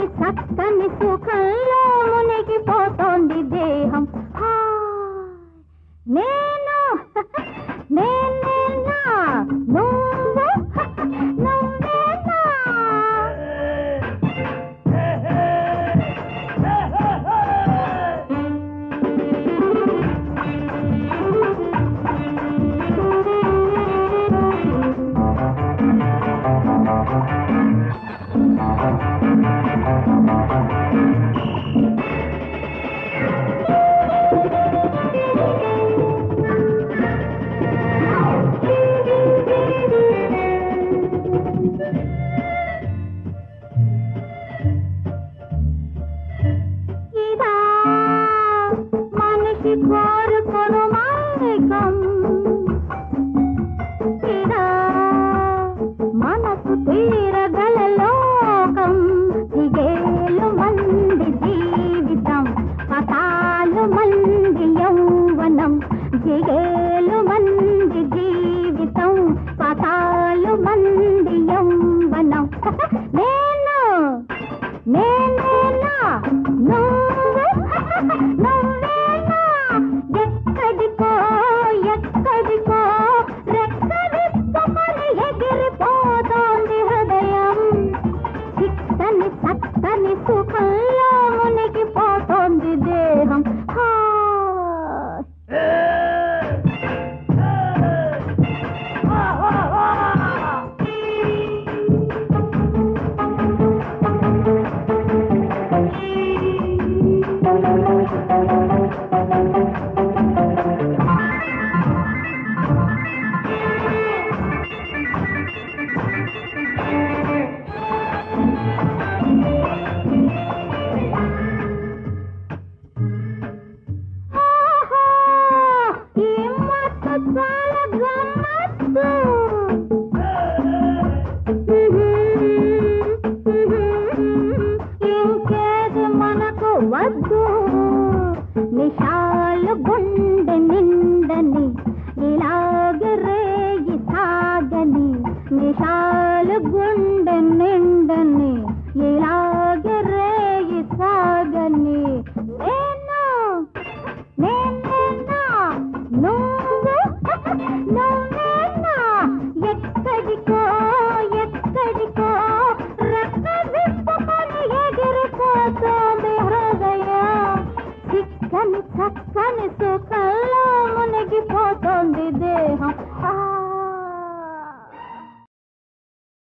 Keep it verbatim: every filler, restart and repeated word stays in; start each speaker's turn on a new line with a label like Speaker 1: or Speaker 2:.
Speaker 1: చిక్కని చక్కని సుఖంలో మునిగిపోతోంది దేహం. నేను నేనేనా నువ్వు నువ్వేనా? కోరుకొను మైకం ఇదా మనసు తీరగల లోకం. దిగేలు మంది జీవితం పతాలు మంది యౌవనం. దిగేలు మంది జీవితం పతాలు మంది యౌవనం. నేను నేనేనా నువ్వు నువ్వేనా? ఎక్కడికో ఎక్కడికో రెక్కవిప్పుకొని ఎగిరిపోతోంది హృదయం. చిక్కని చక్కని సుఖంలో మునిగిపోతోంది దేహం. ఇంకేది మనకు వద్దు నిశాలు గుండె నిండని ఇలాగే రేగి సాగని. నిశాలు గుండె నిండని ఇలాగే రేగి సాగని. నేను నేనేనా నువ్వు నువ్వేనా? ఎక్కడికో ఎక్కడికో రెక్క విప్పుకొని ఎగిరిపోతోంది హృదయం. చిక్కని చక్కని సుఖం